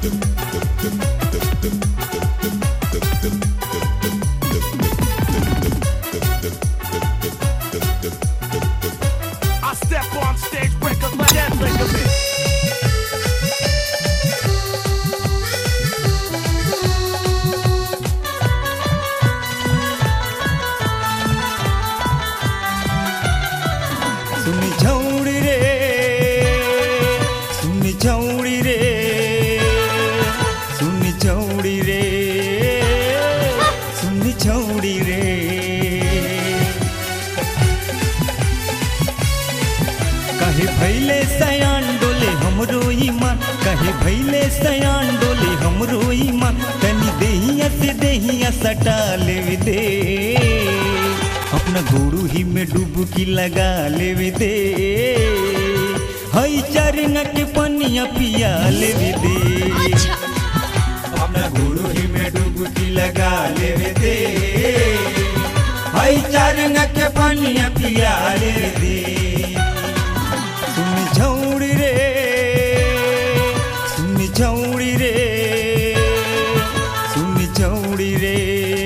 I step on stage, break a leg, dead ligament. सुनी छौड़ी रे सुनी छौड़ी रे सुनी छौड़ी रे सुनी छौड़ी रे कहे भैले सयान डोले हमरो ईमान कहे भैले सयान डोले हमरो ईमान तनी देहिया से देहिया सटा ले दे अपना गोरू ही में डुबकी लगा ले दे हई चरंगा के पनिया पिया ले दे अपना गोरू ही में डुबकी लगा ले दे हई चरंगा के पनिया पिया ले दे सुनी छौड़ी रे सुनी छौड़ी रे सुनी छौड़ी रे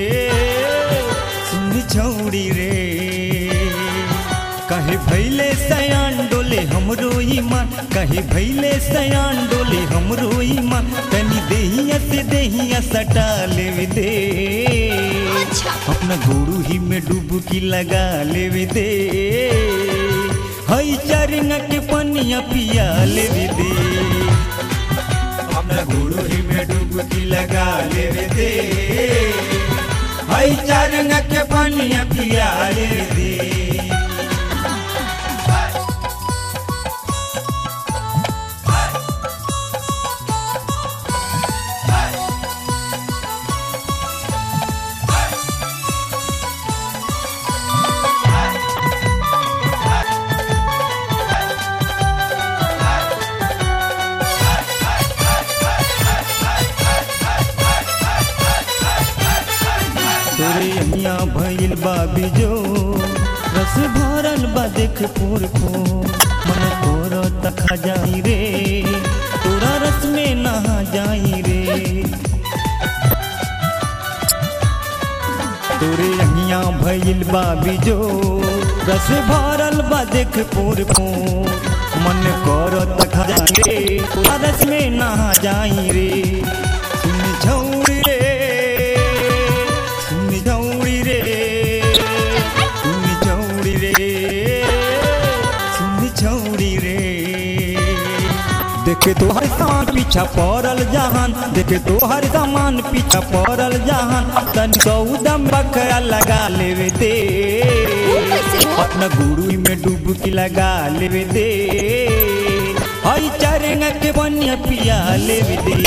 सुनी छौड़ी रे कहे भैले सयान डोले हमरो ईमान कहे भैले सयान डोले हमरो ईमान तनी देहिया से देहिया सटा ले दे अपना गोरू ही में डुबकी लगा ले दे हई चरंगा के पनिया पिया ले दे अपना गोरू ही में डुबकी लगा ले दे हई चरंगा के पनिया पिया ले दे तोरे अमिया भइल बाबी जो रस भरल बा देख पोर को मन तोर तखा जाई रे तोरा रस में नहा जाई रे तोरे अमिया भइल बाबी जो रस भरल बा देख पोर को मन कर तखा जाई रे तोरा रस में नहा जाई रे सुन छौड़ी रे सुनी छौड़ी रे सुनी छौड़ी रे सुनी छौड़ी रे देखे तो हर सामान पीछा पड़ल जहान देखे तो हर सामान पीछा पड़ल जहान तन कौदम बकरा लगा ले दे अपना गुरु में डुबकी लगा ले दे हई चरंगा के बनिया पिया ले दे।